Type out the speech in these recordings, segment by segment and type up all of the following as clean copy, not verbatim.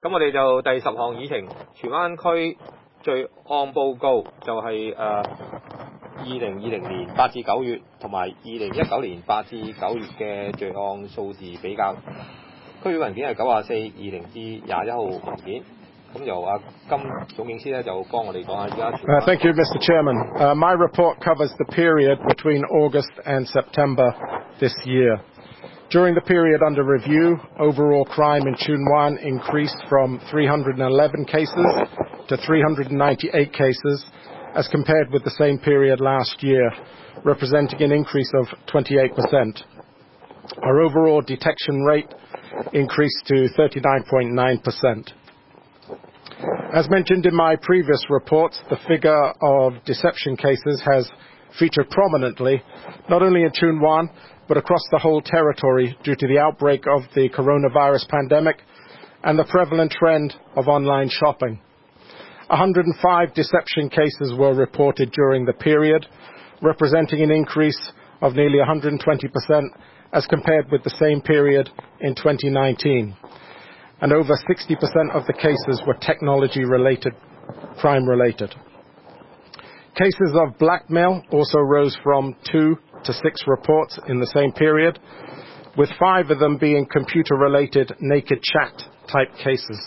咁我哋就第10項議程，荃灣區罪案報告就係2020年8至9月同埋2019年8至9月嘅罪案數字比較。區域文件係9420至21號文件。咁由金總警司咧就幫我哋講下而家。 Thank you, Mr. Chairman. My report covers the period between August and September this year. During the period under review, overall crime in Tsuen Wan increased from 311 cases to 398 cases as compared with the same period last year, representing an increase of 28%. Our overall detection rate increased to 39.9%. As mentioned in my previous reports, the figure of deception cases has featured prominently, not only in Tsuen Wan, but across the whole territory due to the outbreak of the coronavirus pandemic and the prevalent trend of online shopping. 105 deception cases were reported during the period, representing an increase of nearly 120% as compared with the same period in 2019. And over 60% of the cases were technology-related, crime-related. Cases of blackmail also rose from 2 to 6 reports in the same period, with 5 of them being computer-related naked chat-type cases.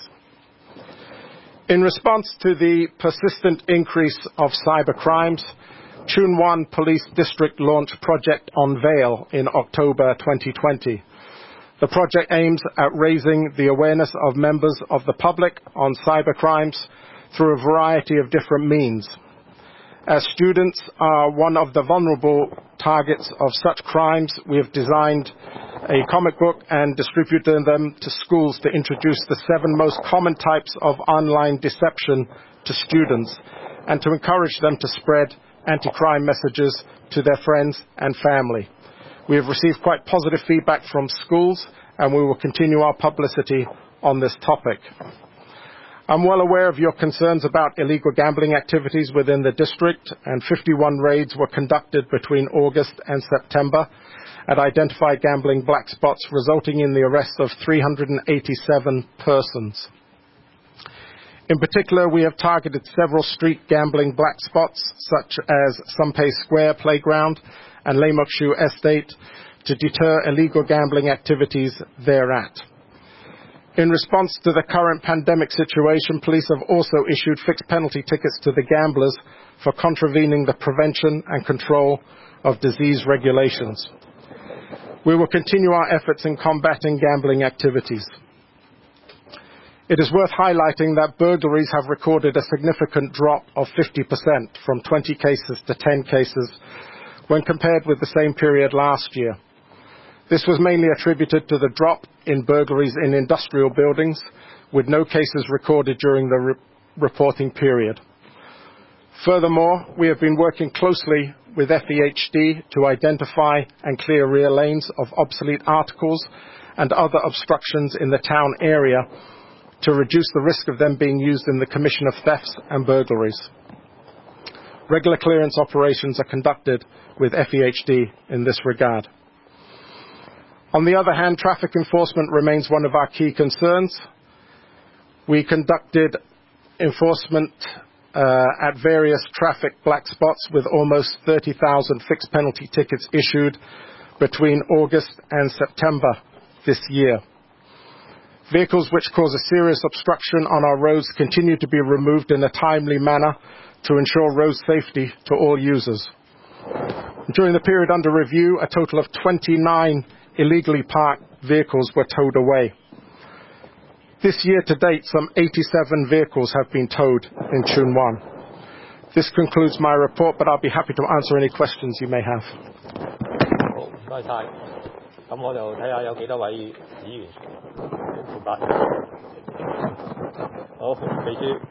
In response to the persistent increase of cyber crimes, Tsuen Wan Police District launched Project Unveil in October 2020. The project aims at raising the awareness of members of the public on cyber crimes through a variety of different means. As students are one of the vulnerable targets of such crimes, we have designed a comic book and distributed them to schools to introduce the 7 most common types of online deception to students and to encourage them to spread anti-crime messages to their friends and family. We have received quite positive feedback from schools, and we will continue our publicity on this topic. I'm well aware of your concerns about illegal gambling activities within the district, and 51 raids were conducted between August and September and identified gambling black spots, resulting in the arrest of 387 persons. In particular, we have targeted several street gambling black spots, such as Sumpei Square Playground and Lamok-shu Estate, to deter illegal gambling activities thereat. In response to the current pandemic situation, police have also issued fixed penalty tickets to the gamblers for contravening the prevention and control of disease regulations. We will continue our efforts in combating gambling activities. It is worth highlighting that burglaries have recorded a significant drop of 50% from 20 cases to 10 cases when compared with the same period last year. This was mainly attributed to the drop in burglaries in industrial buildings, with no cases recorded during the reporting period. Furthermore, we have been working closely with FEHD to identify and clear rear lanes of obsolete articles and other obstructions in the town area to reduce the risk of them being used in the commission of thefts and burglaries. Regular clearance operations are conducted with FEHD in this regard. On the other hand, traffic enforcement remains one of our key concerns. We conducted enforcement at various traffic black spots with almost 30,000 fixed penalty tickets issued between August and September this year. Vehicles which cause a serious obstruction on our roads continue to be removed in a timely manner to ensure road safety to all users. During the period under review, a total of 29 illegally parked vehicles were towed away. This year to date, some 87 vehicles have been towed in Tsuen Wan. This concludes my report, but I'll be happy to answer any questions you may have. 好，唔該晒。咁我就睇下有幾多位議員負責。好，秘書。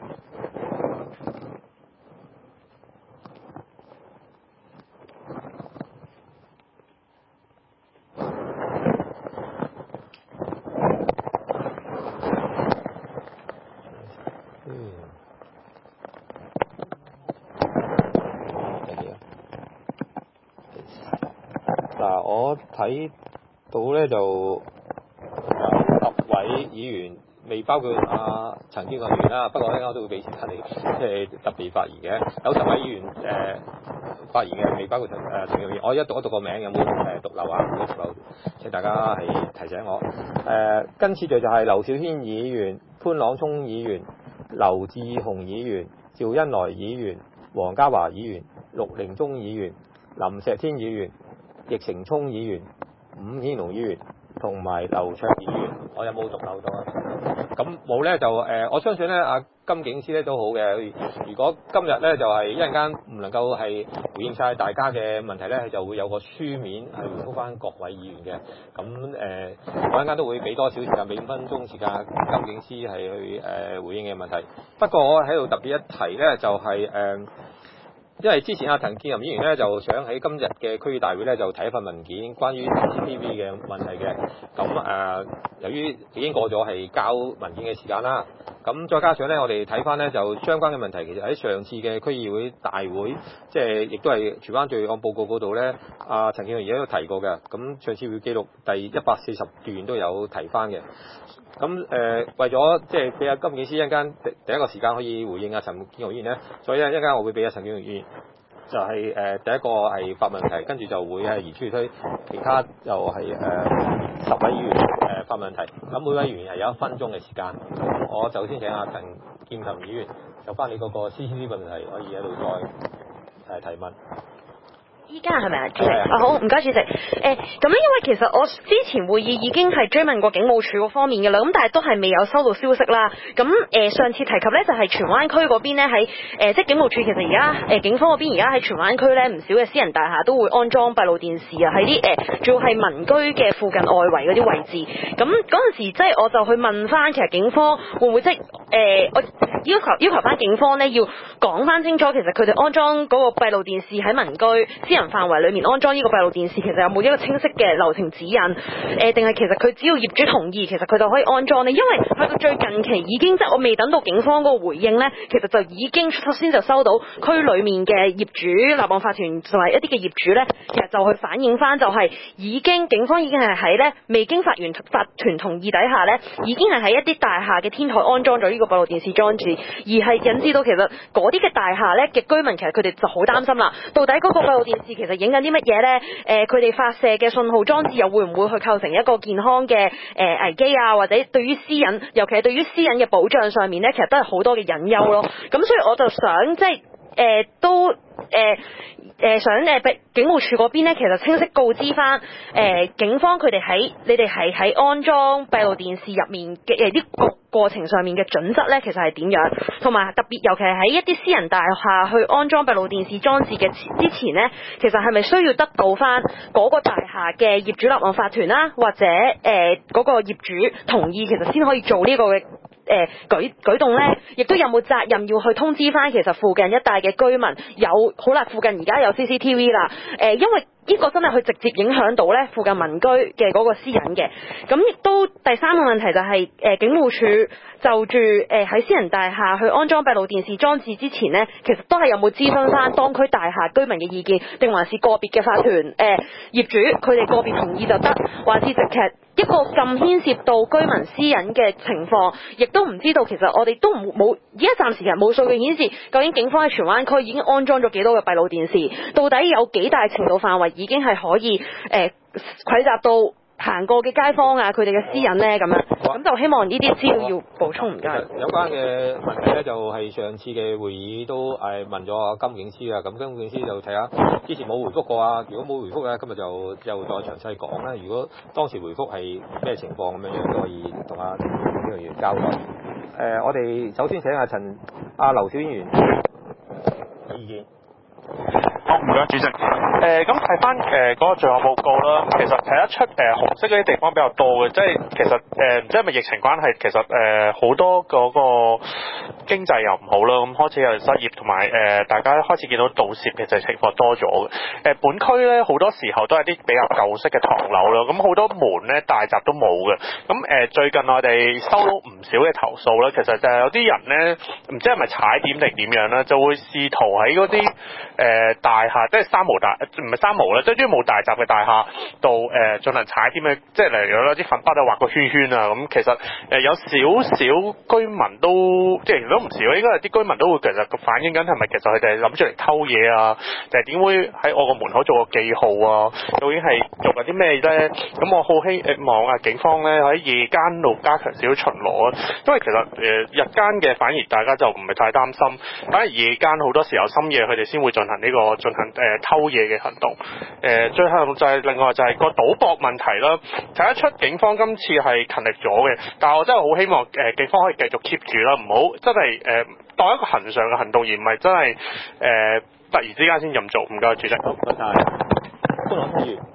嗱，我睇到咧就有10位議員未包括陳建國議員啦，不過咧我都會俾時間你即係特別發言嘅，有10位議員發言嘅，未包括陳建國議員。我一讀個名，有冇讀漏啊？如果讀漏，請大家係提醒我。跟次序就係劉小軒議員、潘朗聰議員、劉志雄議員、趙恩來議員、黃家華議員、陸寧宗議員、林石天議員、易成聰議員、伍顯龍議員同埋劉卓儀議員，我有冇讀漏到啊？咁冇咧就我相信咧金警司咧都好嘅。如果今日咧就係一陣間唔能夠係回應晒大家嘅問題咧，就會有個書面係回覆翻各位議員嘅。咁我一陣間都會俾多少時間，俾5分鐘時間金警司係去回應嘅問題。不過我喺度特別一提咧，就係因為之前陳建仁議員咧就想喺今日嘅區議大會咧就提一份文件，關於 CCTV 嘅問題嘅。咁由於已經過咗係交文件嘅時間啦，咁再加上咧我哋睇翻咧就相關嘅問題，其實喺上次嘅區議會大會，即係亦都係荃灣罪案報告嗰度咧，陳建仁議員都提過嘅。咁上次會記錄第140段都有提翻嘅。咁為咗即係俾金警司一陣間第一個時間可以回應陳建仁議員咧，所以咧一陣間我會俾陳建仁議員就係第一個係發問題，跟住就會係移出去推其他就係10位議員發問題，咁每位議員係有1分鐘嘅時間。我就先請陳建仁議員就翻你嗰個 CCTV 問題可以喺度再提問。 依家係咪啊，主席？好，唔該，主席。咁咧，因為其實我之前會議已經係追問過警務處嗰方面嘅啦，咁但係都係未有收到消息啦。咁上次提及咧就係荃灣區嗰邊咧喺即係警務處其實而家警方嗰邊而家喺荃灣區咧唔少嘅私人大廈都會安裝閉路電視啊，喺啲仲要係民居嘅附近外圍嗰啲位置。咁嗰陣時即係我就去問翻，其實警方會唔會即係我要求翻警方咧要講翻清楚，其實佢哋安裝嗰個閉路電視喺民居私人範圍裏面安裝呢個閉路電視，其實有冇一個清晰嘅流程指引？定係其實佢只要業主同意，其實佢就可以安裝呢？因為去到最近期已經即係我未等到警方嗰個回應呢，其實就已經首先就收到區裏面嘅業主立案法團同埋一啲嘅業主呢，其實就去反映翻就係警方已經係喺呢未經法團同意底下呢，已經係喺一啲大廈嘅天台安裝咗呢個閉路電視裝置，而係引致到其實嗰啲嘅大廈呢嘅居民其實佢哋就好擔心啦，到底嗰個閉路電視其實影緊啲乜嘢呢？佢哋發射嘅信號裝置又會唔會去構成一個健康嘅危機啊？或者對於私隱，尤其係對於私隱嘅保障上面呢，其實都係好多嘅隱憂咯。咁所以我就想即係想警務處嗰邊咧，其實清晰告知翻警方你哋係喺安裝閉路電視入面嘅啲過程上面嘅準則咧，其實係點樣？同埋特別尤其係喺一啲私人大廈去安裝閉路電視裝置嘅之前咧，其實係咪需要得到翻嗰個大廈嘅業主立案法團啦，或者嗰個業主同意，其實先可以做呢個嘅舉動咧？亦都有冇責任要去通知翻其實附近一帶嘅居民好啦，附近而家有 CCTV 啦，因為呢個真係去直接影響到咧附近民居嘅嗰個私隱嘅。咁亦都第三個問題就係警務處就住喺私人大廈去安裝閉路電視裝置之前呢，其實都係有冇諮詢翻當區大廈居民嘅意見，定還是個別嘅法團業主佢哋個別同意就得，還是直劇一個咁牽涉到居民私隱嘅情況，亦都唔知道其實我哋都冇而家暫時其實冇數據顯示究竟警方喺荃灣區已經安裝咗幾多嘅閉路電視，到底有幾大程度範圍已經係可以蒐集到行過嘅街坊啊佢哋嘅私隱咧咁樣，咁就希望呢啲資料要補充，唔該。 有關嘅問題咧，就係上次嘅會議都問咗金警司啊，咁金警司就睇下之前冇回覆過啊，如果冇回覆咧，今日就又再詳細講啦。如果當時回覆係咩情況咁樣都可以同呢個議員交代。我哋首先請劉小議員嘅意見。 好，唔該主席。咁睇翻嗰個罪案報告啦，其實睇得出紅色嗰啲地方比較多嘅，即係其實唔知係咪疫情關係，其實好多嗰個經濟又唔好啦，咁開始有人失業，同埋大家開始見到盜竊嘅情況多咗嘅。本區咧好多時候都係啲比較舊式嘅唐樓啦，咁好多門咧大閘都冇嘅。咁最近我哋收到唔少嘅投訴啦，其實就係有啲人咧唔知係咪踩點定點樣啦，就會試圖喺嗰啲大大廈，即係唔係三無啦，即係冇大閘嘅大廈度進行踩點嘅，即係例如攞啲粉筆啊畫個圈圈啊咁。其實有少少居民都即係都唔少，應該有啲居民都會其實反映緊係咪其實佢哋諗住嚟偷嘢啊，定係點會喺我個門口做個記號啊？究竟係做緊啲咩咧？咁我好希望警方咧喺夜間度加強少少巡邏啊，因為其實日間嘅反而大家就唔係太擔心，反而夜間好多時候深夜佢哋先會進行偷嘢嘅行動。最後就係另外就係個賭博問題啦，睇得出警方今次係勤力咗嘅，但係我真係好希望警方可以繼續 keep 住啦，唔好真係當一個恆常嘅行動，而唔係真係突然之間先咁做。唔該，主席。 好，多謝。觀朗聽完。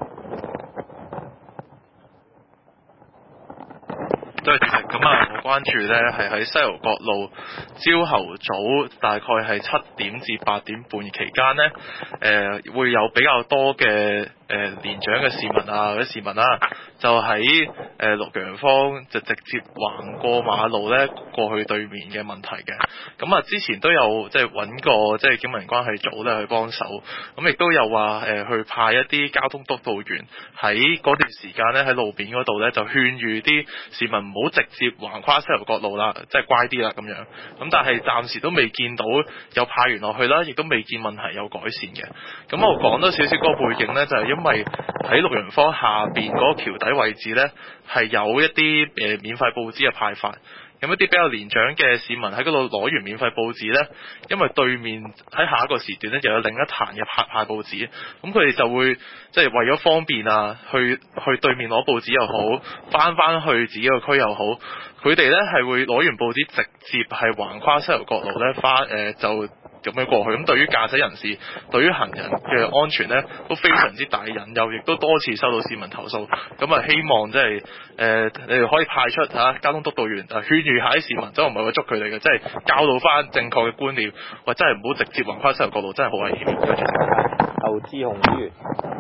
都係主席，咁啊，我關注咧係喺西蠔角路朝頭早大概係7點至8點半期間咧，會有比較多嘅年長嘅市民啊，嗰啲市民啦，就喺綠楊坊就直接橫過馬路咧過去對面嘅問題嘅。咁啊，之前都有即係揾過即係警民關係組咧去幫手，咁亦都有話去派一啲交通督導員喺嗰段時間咧喺路邊嗰度咧就勸喻啲市民唔好直接橫跨西蠔角路啦，即係乖啲啦咁樣。咁但係暫時都未見到有派員落去啦，亦都未見問題有改善嘅。咁我講多少少嗰個背景咧，就係因為喺綠楊坊下邊嗰個橋底位置咧係有一啲免費報紙嘅派發。咁一啲比較年長嘅市民喺嗰度攞完免費報紙呢，因為對面喺下一個時段呢，又有另一壇嘅派報紙，咁佢哋就會即係為咗方便啊，去對面攞報紙又好，翻去自己個區又好，佢哋呢係會攞完報紙直接係橫跨西蠔角路呢，就咁樣過去。咁對於駕駛人士，對於行人嘅安全呢，都非常之大引誘，亦都多次收到市民投訴。咁啊，希望即係你哋可以派出交通督導員勸喻下啲市民，真係唔係話捉佢哋嘅，即係教導翻正確嘅觀念，或真係唔好直接橫跨西蠔角路，真係好危險。 劉志雄議員。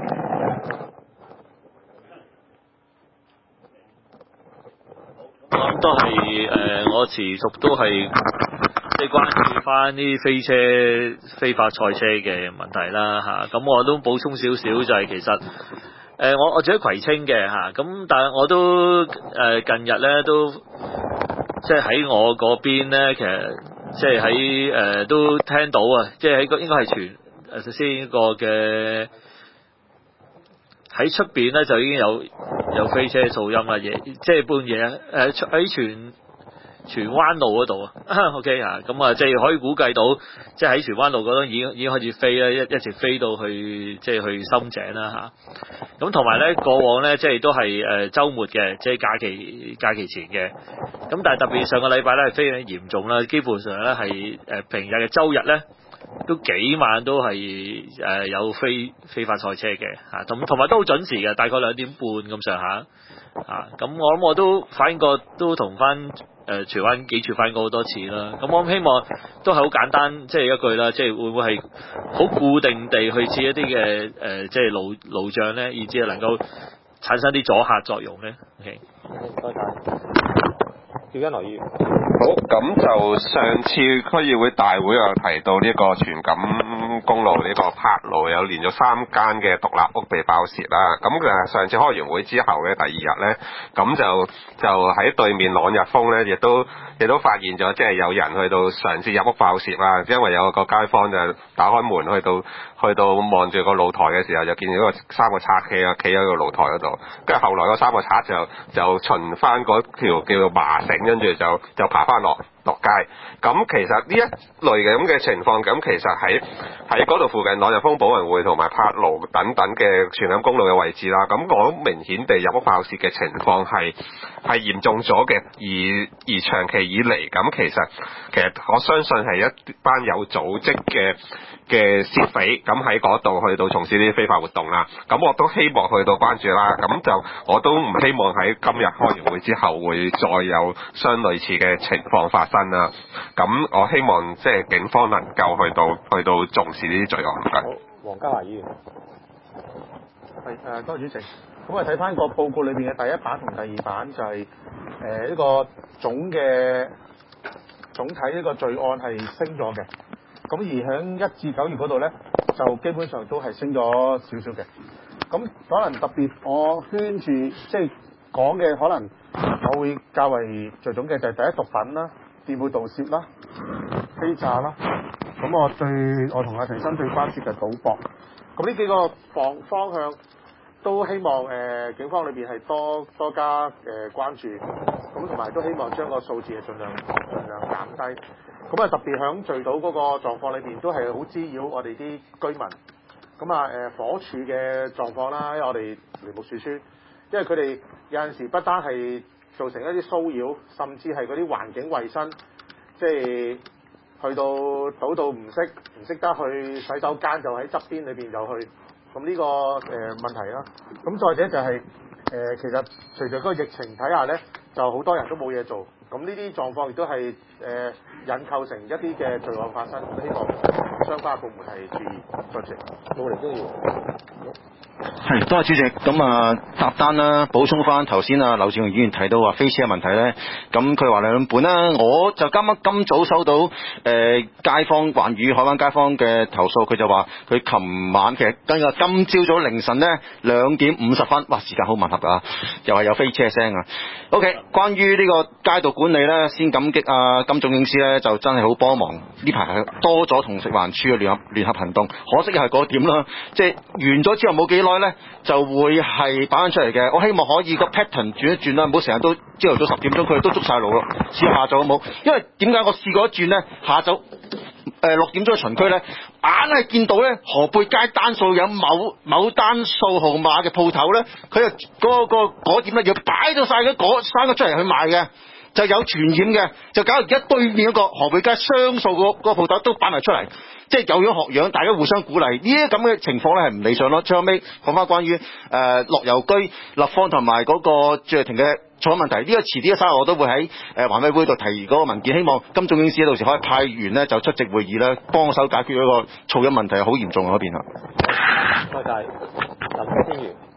我諗都係我持續都係即係關注翻啲非法賽車嘅問題啦嚇。咁我都補充少少就係其實我住喺葵青嘅嚇，咁但係我都近日咧都即係喺我嗰邊咧，其實即係喺都聽到啊，即係喺應該係首先呢個嘅。喺出邊咧就已經有飛車噪音啦，即係半夜喺荃灣路嗰度啊，OK 啊，咁啊即係可以估計到，即係喺荃灣路嗰度已經開始飛啦，一直飛到去即係去深井啦嚇。咁同埋咧過往咧即係都係週末嘅，即係假期前嘅。咁但係特別上個禮拜咧係非常嚴重啦，基本上咧係平日嘅週日咧。都幾晚都係有非法賽車嘅嚇，同埋都好準時嘅，大概2點半咁上下嚇。咁我諗我都反映過，都同翻荃灣幾處反映過好多次啦。咁我諗希望都係好簡單，即係一句啦，即係會唔會係好固定地去設一啲嘅即係路障咧，以至係能夠產生啲阻嚇作用咧。OK， 多謝。趙欣來議員。 好，咁就上次區議會大會有提到呢個荃錦公路呢個柏路有連續3間嘅獨立屋被爆竊啦。咁上次開完會之後嘅第2日呢，咁就喺對面朗日峰呢，亦都發現咗，即係有人去到嘗試入屋爆竊啦。因為有個街坊就打開門去到望住個露台嘅時候，就見到3個賊企喺個露台嗰度。跟住後來嗰3個賊就循翻嗰條叫做麻繩，跟住就爬翻落街。咁其實呢一類嘅咁嘅情況，咁其實喺嗰度附近朗日峰保雲匯同埋柏路等等嘅荃錦公路嘅位置啦，咁我明顯地入屋爆竊嘅情況係嚴重咗嘅，而長期以嚟咁其實我相信係一班有組織嘅竊匪咁喺嗰度去到從事呢啲非法活動啦。咁我都希望去到關注啦。咁就我都唔希望喺今日開完會之後會再有相類似嘅情況發生啦。咁我希望即係警方能夠去到重視呢啲罪案。 好，黃家華議員。 係多謝主席。咁我睇翻個報告裏邊嘅第1版同第2版就係呢個總體呢個罪案係升咗嘅。咁而喺1至9月嗰度咧， 就基本上都係升咗少少嘅。咁可能特別我圈住即係講嘅，可能我會較為着重嘅就係第一毒品啦、店鋪盜竊啦、欺詐啦。咁我同阿陳生最關注嘅賭博。咁呢幾個方向都希望警方裏邊係多加關注，咁同埋都希望將個數字係盡量減低。咁啊特別響聚賭嗰個狀況裏邊都係好滋擾我哋啲居民。咁啊火處嘅狀況啦，因為我哋梨木樹村，因為佢哋有陣時不單係造成一啲騷擾，甚至係嗰啲環境衛生，即係去到賭到唔識得去洗手間，就喺側邊裏邊就去，咁呢個問題啦。咁再者就係其實隨着嗰個疫情睇下咧，就好多人都冇嘢做，咁呢啲狀況亦都係引構成一啲嘅罪案發生。希望相關部門係注意。多謝。冇嚟都要。 係，多謝主席。咁啊，搭單啦，補充翻頭先啊，劉志雄議員提到話飛車嘅問題咧，咁佢話兩本啦，我就今早收到街坊環宇海灣街坊嘅投訴，佢就話佢琴晚其實今朝早凌晨咧2點50分，哇，時間好吻合㗎，又係有飛車聲啊。OK， 關於呢個街道管理咧，先感激啊金總警司咧，就真係好幫忙，呢排係多咗同食環署嘅聯合行動，可惜又係嗰點啦，即係完咗之後冇幾耐咧，就會係擺翻出嚟嘅。我希望可以個 pattern 轉一轉啦，唔好成日都朝頭早10點鐘佢哋都捉晒路咯，試下下晝好冇？因為點解我試過一轉咧，下晝6點鐘嘅巡區咧，硬係見到咧河背街單數有某單數號碼嘅鋪頭咧，佢就嗰點咧要擺到晒嗰3個出嚟去賣嘅。就有傳染嘅，就搞到而家對面嗰個河背街雙數嗰個鋪頭都擺埋出嚟，即係有樣學樣，大家互相鼓勵。呢啲咁嘅情況咧係唔理想咯。最後尾講翻關於樂悠居立方同埋嗰個住停嘅噪音問題，呢個遲啲嘅稍後我都會喺環委會度提嗰個文件，希望金總警司到時可以派員咧就出席會議啦，幫手解決嗰個噪音問題，好嚴重嗰邊啊。 多謝林天元。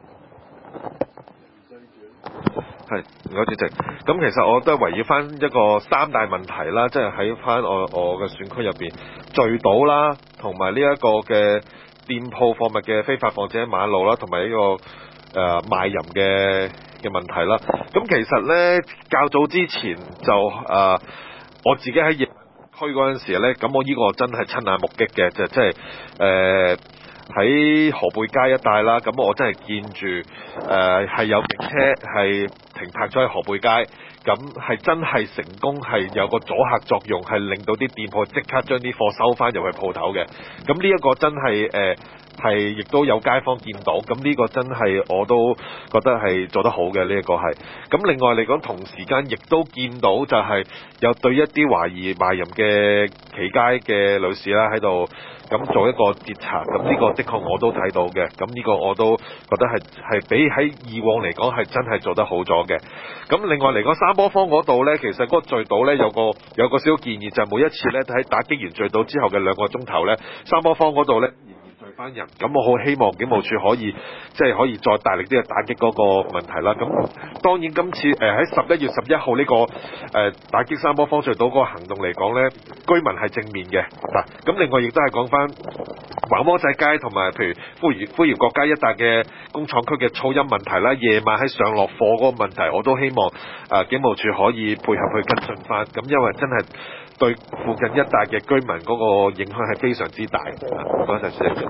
係，唔該主席。咁其實我都係圍繞翻一個3大問題啦，即係喺翻我嘅選區入邊，聚賭啦，同埋呢一個嘅店鋪貨物嘅非法放置喺馬路啦，同埋呢個賣淫嘅問題啦。咁其實咧較早之前就我自己喺疫區嗰陣時咧，咁我呢個真係親眼目擊嘅，就即係喺河背街一帶啦，咁我真係見住係有警車係停泊咗喺河背街，咁係真係成功係有個阻嚇作用，係令到啲店鋪即刻將啲貨收翻入去鋪頭嘅。咁呢一個真係係亦都有街坊見到，咁呢個真係我都覺得係做得好嘅，呢一個係。咁另外嚟講，同時間亦都見到就係有對一啲懷疑賣淫嘅企街嘅女士啦喺度咁做一個截查，咁呢個的確我都睇到嘅，咁呢個我都覺得係比喺以往嚟講係真係做得好咗嘅。咁另外嚟講，三波坊嗰度呢，其實嗰個聚賭呢，有個小建議，就係每一次呢，喺打擊完聚賭之後嘅2個鐘頭呢，三波坊嗰度呢，班人，咁我好希望警務處可以可以再大力啲去打擊嗰個問題啦。咁當然今次喺11月11號呢個打擊三波坊聚賭嗰個行動嚟講呢，居民係正面嘅嗱。咁另外亦都係講翻橫魔仔街同埋譬如呼饒國街一帶嘅工廠區嘅噪音問題啦，夜晚喺上落課嗰個問題，我都希望警務處可以配合去跟進翻。咁因為真係對附近一帶嘅居民嗰個影響係非常之大。多謝主席。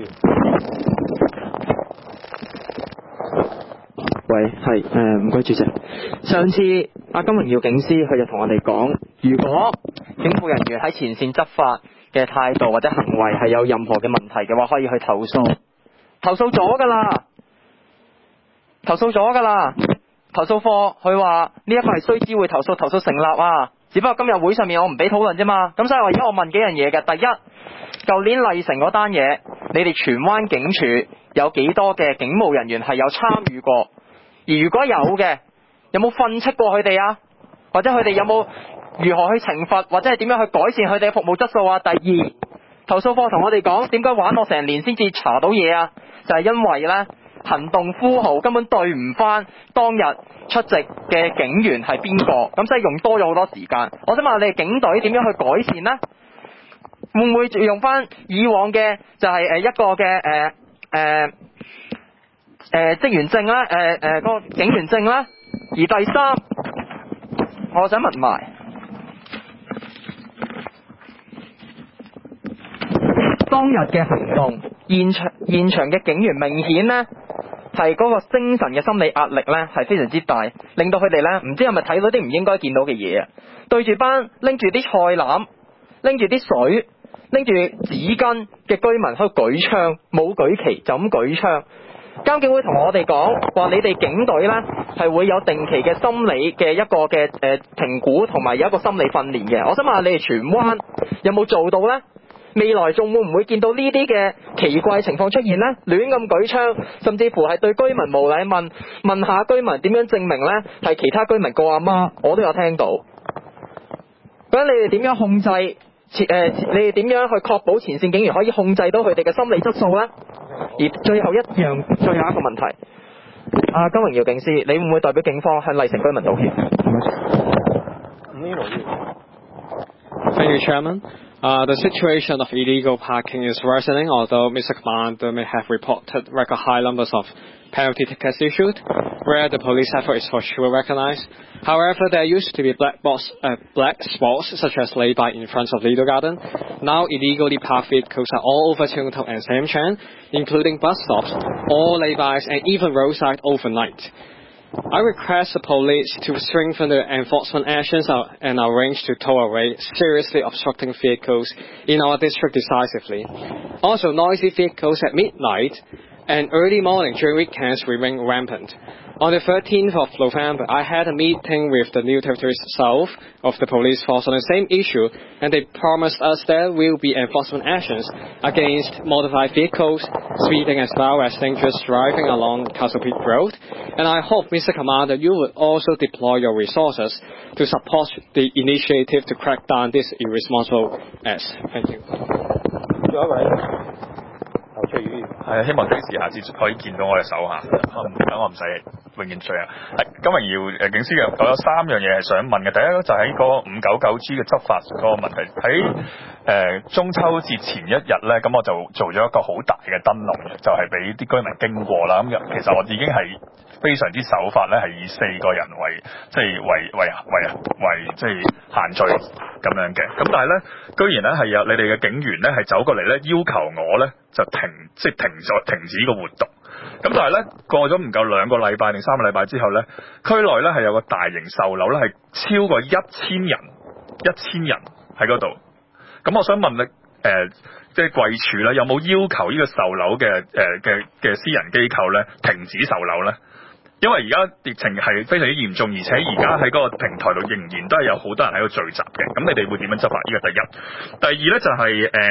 喂，係唔該主席。上次金榮耀警司佢就同我哋講，如果警務人員喺前線執法嘅態度或者行為係有任何嘅問題嘅話，可以去投訴。投訴咗㗎啦，投訴課佢話呢一個係須知會投訴成立啊。只不過今日會上面我唔俾討論啫嘛。咁所以而家我問幾樣嘢嘅。第一，舊年麗城嗰單嘢，你哋荃灣警署有幾多嘅警務人員係有參與過？而如果有嘅，有冇訓斥過佢哋啊？或者佢哋有冇如何去懲罰，或者係點樣去改善佢哋嘅服務質素啊？第二，投訴課同我哋講，點解玩我成年先至查到嘢啊？就係因為呢行動呼號根本對唔翻當日出席嘅警員係邊個，咁所以用多咗好多時間。我想問你哋警隊點樣去改善呢？ 會唔會用翻以往嘅就係一個嘅職員證啦，嗰個警員證啦。而第三，我想問埋當日嘅行動，現場嘅警員明顯呢係嗰個精神嘅心理壓力呢係非常之大，令到佢哋呢唔知係咪睇到啲唔應該見到嘅嘢啊！對住班拎住啲菜籃、拎住啲水、拎住紙巾嘅居民喺度舉槍，冇舉旗就咁舉槍。監警會同我哋講話，你哋警隊呢係會有定期嘅心理嘅一個嘅評估，同埋有一個心理訓練嘅。我想問下你哋荃灣有冇做到呢？未來仲會唔會見到呢啲嘅奇怪情況出現呢？亂咁舉槍，甚至乎係對居民無禮問下居民點樣證明呢？係其他居民個阿媽，我都有聽到。咁你哋點樣控制？你哋點樣去確保前線警員可以控制到佢哋嘅心理質素呢？而最後一個問題，金榮耀警司，你會唔會代表警方向麗城居民道歉 ？Thank you, Chairman. The situation of illegal parking is worsening, although Mr. Commander may have reported record high numbers of penalty tickets issued, where the police effort is for sure recognized. However, there used to be black spots such as lay-by in front of Lido Garden. Now illegally parked vehicles are all over Cheung Tok and Sam Chan, including bus stops, all lay-bys and even roadside overnight. I request the police to strengthen the enforcement actions and arrange to tow away seriously obstructing vehicles in our district decisively. Also, noisy vehicles at midnight and early morning during weekends remain rampant. On the 13th of November, I had a meeting with the New Territories South of the police force on the same issue, and they promised us there will be enforcement actions against modified vehicles, speeding as well as dangerous driving along Castle Peak Road. And I hope, Mr. Commander, you will also deploy your resources to support the initiative to crack down this irresponsible acts. Thank you. 係希望即時下次可以見到我嘅手下，等我唔使永遠追啊！金榮耀警司嘅，我有3樣嘢係想問嘅。第一就喺嗰個599G 嘅執法嗰個問題，喺中秋節前一日咧，咁我就做咗一個好大嘅燈籠，就係俾啲居民經過啦。咁其實我已經係非常之守法咧，係以4個人為即係限聚咁樣嘅。咁但係咧，居然咧係有你哋嘅警員咧係走過嚟咧，要求我咧就停止呢個活動。咁但係咧過咗唔夠2個禮拜定3個禮拜之後咧，區內咧係有個大型售樓咧係超過1000人喺嗰度。咁我想問你即係貴處咧有冇要求呢個售樓嘅私人機構咧停止售樓咧？因為而家疫情係非常之嚴重，而且而家喺嗰個平台度仍然都係有好多人喺度聚集嘅。咁你哋會點樣執法？呢個第一。第二咧就係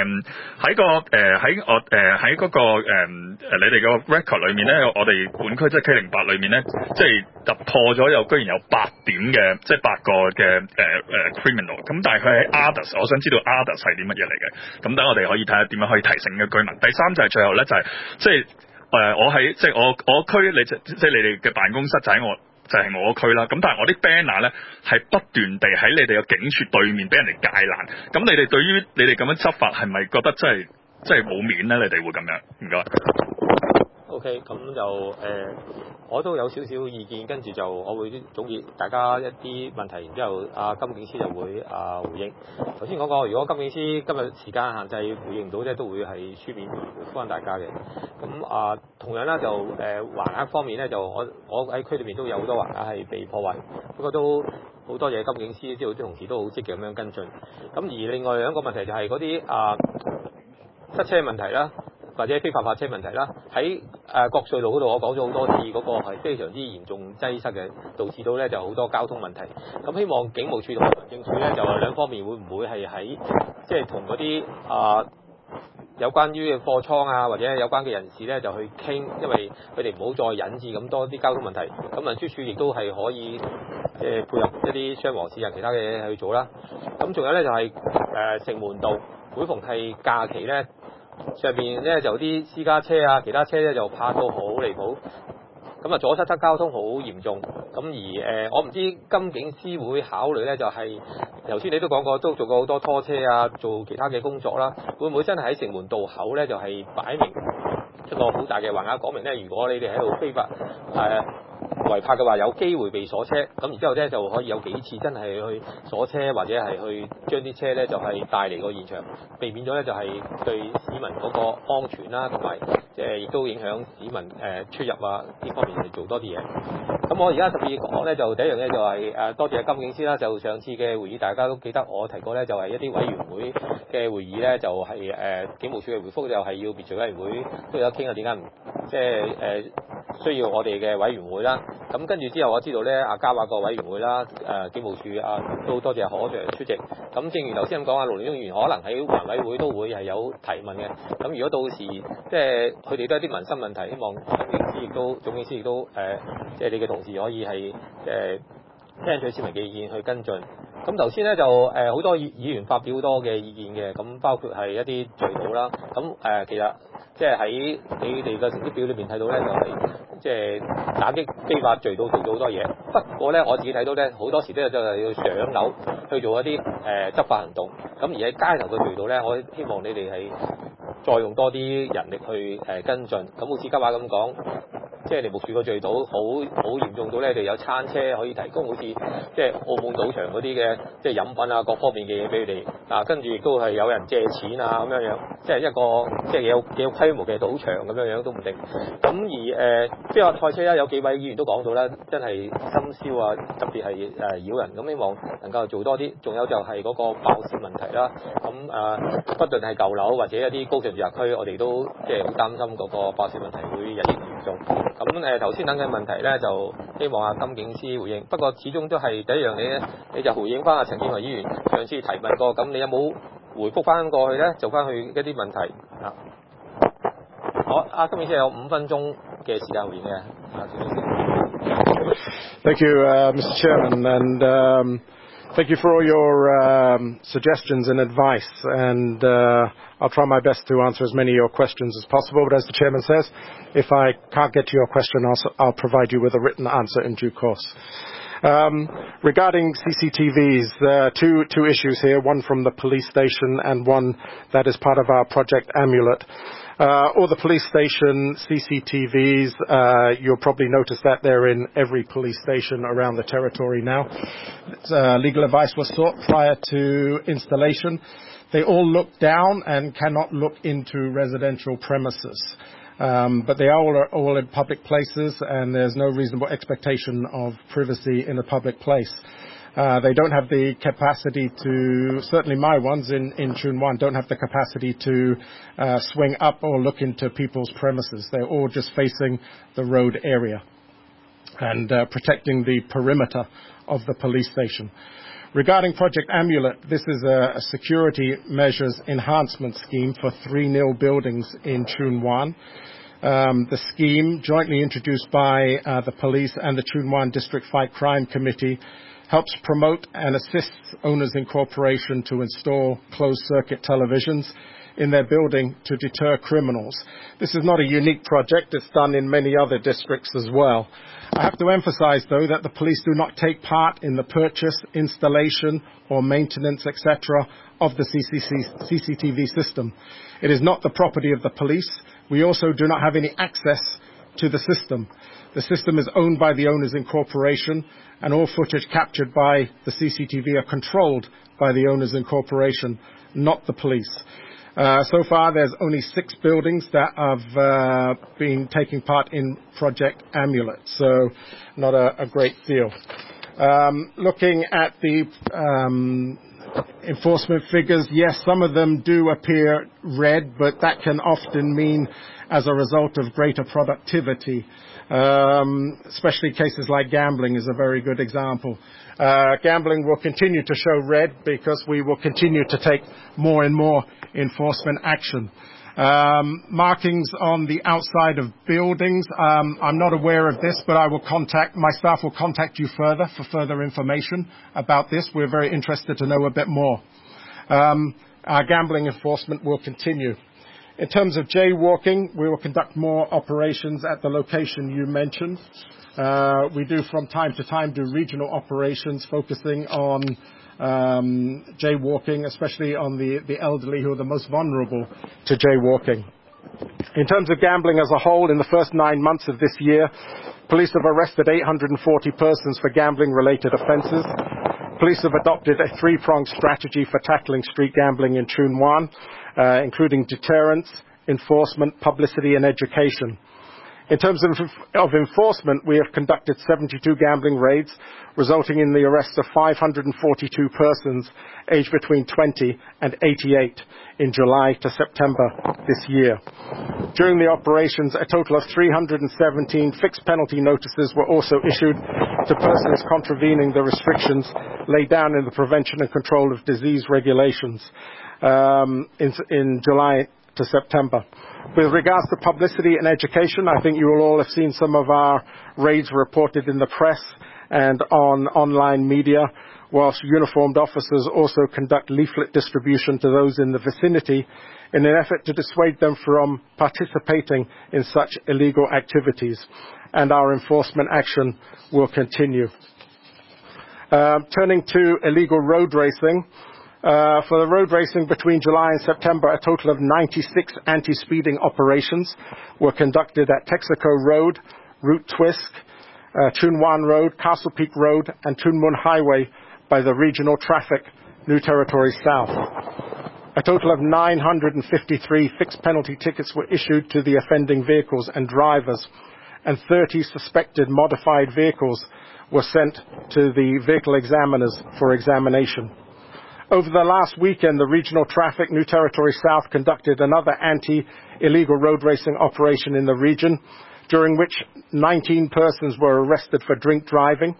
喺嗰個你哋個 record 裏面咧，我哋本區即係 K08 裏面咧，即係突破咗居然有8點嘅，即係8個嘅criminal。咁但係佢喺 others， 我想知道 others 係啲乜嘢嚟嘅。咁等我哋可以睇下點樣可以提醒嘅居民。第三就係最後咧就係即係。我喺即係我區，你哋嘅辦公室就係我區啦。咁但係我啲 banner 咧係不斷地喺你哋嘅警署對面俾人哋界攔。咁你哋對於你哋咁樣執法係咪覺得真係冇面咧？你哋會咁樣？唔該。 OK， 咁就我都有少少意見，跟住就我會總結大家一啲問題，然之後金警司就會回應。頭先講過，如果金警司今日時間限制回應唔到咧，都會係書面回覆翻大家嘅。咁同樣咧就橫額方面咧，就我喺區裏面都有好多橫額係被破壞，不過都好多謝金警司之後啲同事都好積極咁樣跟進。咁而另外兩個問題就係嗰啲塞車問題啦，或者非法泊車問題啦，喺國稅路嗰度我講咗好多次，嗰個係非常之嚴重擠塞嘅，導致到咧就好多交通問題。咁希望警務處同民政處咧就兩方面會唔會係喺即係同嗰啲有關於貨倉啊或者有關嘅人士咧就去傾，因為佢哋唔好再引致咁多啲交通問題。咁運輸署亦都係可以配合一啲雙黃線啊其他嘅嘢去做啦。咁仲有咧就係城門道，每逢係假期咧。上邊咧就啲私家車啊，其他車咧就泊到好離譜，咁阻塞交通好嚴重。咁而我唔知金警司會考慮咧，就係頭先你都講過，都做過好多拖車啊，做其他嘅工作啦，會唔會真係喺城門道口咧就係擺明一個好大嘅橫額，講明咧，如果你哋喺度非法違泊嘅話，有機會被鎖車，咁然之後咧就可以有幾次真係去鎖車，或者係去將啲車咧就係帶嚟個現場，避免咗咧就係對市民嗰個安全啦，同埋亦都影響市民出入啊呢方面係做多啲嘢。咁我而家特別講咧，就第一樣嘢就係多謝金警司啦。就上次嘅會議，大家都記得我提過咧，就係一啲委員會嘅會議咧，就係警務處嘅回覆就係要別墅委員會都有得傾啊，點解唔需要我哋嘅委員會啦？咁跟住之後，我知道咧嘉華個委員會啦，警務處都多謝何 Sir 出席。咁正如頭先咁講，盧凌忠議員可能喺環委會都會係有提問嘅。咁如果到時佢哋都係啲民生問題，希望總警司亦都你嘅同事可以係聽取市民嘅意見去跟進。咁頭先咧就好多議員發表好多嘅意見嘅，咁包括係一啲隧道啦。咁其實喺你哋嘅成績表裏面睇到咧，就係打擊非法隧道做咗好多嘢。不過咧，我自己睇到咧，好多時都係要上樓去做一啲執法行動。咁而喺街頭嘅隧道咧，我希望你哋係再用多啲人力去跟進。咁好似嘉華咁講，梨木樹個隧道好嚴重到咧，你哋有餐車可以提供，好似澳門賭場嗰啲嘅飲品啊各方面嘅嘢俾佢哋。跟住亦都係有人借錢啊咁樣，一個幾有規模嘅賭場咁樣都唔定。咁而非法賽車有幾位議員都講到啦，真係深宵啊，特別係擾人。咁希望能夠做多啲。仲有就係嗰個爆竊問題啦。咁不論係舊樓或者一啲高尚住宅區，我哋都好擔心嗰個爆竊問題會日益嚴重。咁頭先等嘅問題咧，就希望金警司回應。不過始終都係第一樣嘢咧，你就回應翻陳建華議員上次提問過，咁你有冇回覆翻過去咧？做翻去一啲問題啊？好，金警司有5分鐘嘅時間回應嘅。 Thank you, Mr. Chairman, and thank you for all your suggestions and advice, and I'll try my best to answer as many of your questions as possible, but as the Chairman says, if I can't get to your question, I'll provide you with a written answer in due course. Regarding CCTVs, two issues here, one from the police station and one that is part of our Project Amulet. All the police station CCTVs, you'll probably notice that they're in every police station around the territory now. Legal advice was sought prior to installation. They all look down and cannot look into residential premises. But they are all in public places, and there's no reasonable expectation of privacy in a public place. They don't have the capacity to, certainly my ones in Chun Wan, don't have the capacity to swing up or look into people's premises. They're all just facing the road area and protecting the perimeter of the police station. Regarding Project Amulet, this is a security measures enhancement scheme for 3 new buildings in Chun Wan. The scheme, jointly introduced by the police and the Chun Wan District Fight Crime Committee, helps promote and assists Owners Incorporation to install closed-circuit televisions in their building to deter criminals. This is not a unique project. It's done in many other districts as well. I have to emphasize, though, that the police do not take part in the purchase, installation, or maintenance, etc., of the CCTV system. It is not the property of the police. We also do not have any access to the system. The system is owned by the Owners Incorporation, and all footage captured by the CCTV are controlled by the Owners Incorporation, not the police. So far, there's only 6 buildings that have been taking part in Project Amulet, so not a great deal. Looking at the enforcement figures, yes, some of them do appear red, but that can often mean as a result of greater productivity. Especially cases like gambling is a very good example. Gambling will continue to show red because we will continue to take more and more enforcement action. Markings on the outside of buildings, I'm not aware of this, but my staff will contact you further for further information about this. We're very interested to know a bit more. Our gambling enforcement will continue. In terms of jaywalking, we will conduct more operations at the location you mentioned. We do from time to time regional operations focusing on jaywalking, especially on the elderly who are the most vulnerable to jaywalking. In terms of gambling as a whole, in the first 9 months of this year, police have arrested 840 persons for gambling-related offences. Police have adopted a three-pronged strategy for tackling street gambling in Chun Wan, including deterrence, enforcement, publicity and education. In terms of enforcement, we have conducted 72 gambling raids, resulting in the arrest of 542 persons aged between 20 and 88 in July to September this year. During the operations, a total of 317 fixed penalty notices were also issued to persons contravening the restrictions laid down in the Prevention and Control of Disease regulations in July to September. With regards to publicity and education, I think you will all have seen some of our raids reported in the press and on online media, whilst uniformed officers also conduct leaflet distribution to those in the vicinity in an effort to dissuade them from participating in such illegal activities. And our enforcement action will continue. Turning to illegal road racing, for the road racing between July and September, a total of 96 anti-speeding operations were conducted at Texaco Road, Route Twisk, Chun Wan Road, Castle Peak Road, and Tuen Mun Highway by the Regional Traffic, New Territory South. A total of 953 fixed penalty tickets were issued to the offending vehicles and drivers, and 30 suspected modified vehicles were sent to the vehicle examiners for examination. Over the last weekend, the Regional Traffic, New Territory South conducted another anti-illegal road racing operation in the region, during which 19 persons were arrested for drink driving,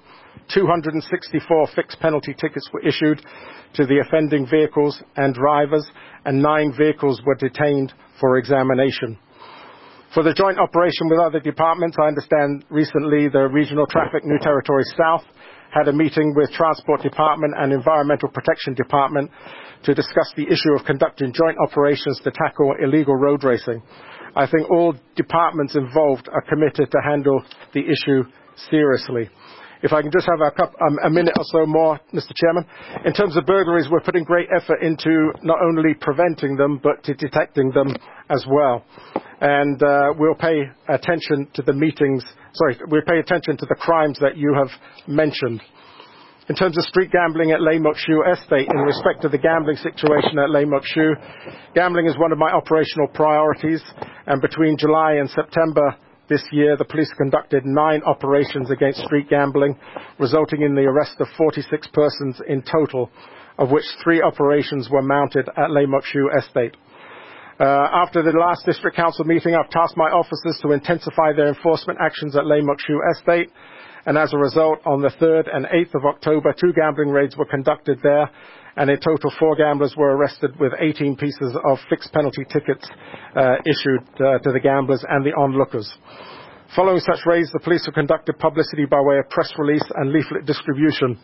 264 fixed penalty tickets were issued to the offending vehicles and drivers, and 9 vehicles were detained for examination. For the joint operation with other departments, I understand recently the Regional Traffic, New Territory South had a meeting with Transport Department and Environmental Protection Department to discuss the issue of conducting joint operations to tackle illegal road racing. I think all departments involved are committed to handle the issue seriously. If I can just have a minute or so more, Mr. Chairman. In terms of burglaries, we're putting great effort into not only preventing them, but to detecting them as well. And we'll pay attention to we'll pay attention to the crimes that you have mentioned. In terms of street gambling at Lei Mok Shue Estate, in respect to the gambling situation at Lei Mok Shue, gambling is one of my operational priorities, and between July and September this year, the police conducted 9 operations against street gambling, resulting in the arrest of 46 persons in total, of which 3 operations were mounted at Lei Mok Shue Estate. After the last District Council meeting, I've tasked my officers to intensify their enforcement actions at Lei Mok Shue Estate, and as a result, on the 3rd and 8th of October, 2 gambling raids were conducted there, and in total 4 gamblers were arrested with 18 pieces of fixed penalty tickets issued to the gamblers and the onlookers. Following such raids, the police have conducted publicity by way of press release and leaflet distribution,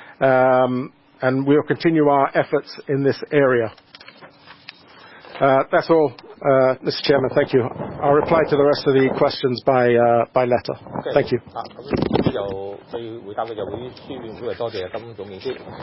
and we'll continue our efforts in this area. That's all, Mr. Chairman. Thank you. I'll reply to the rest of the questions by letter. Thank you.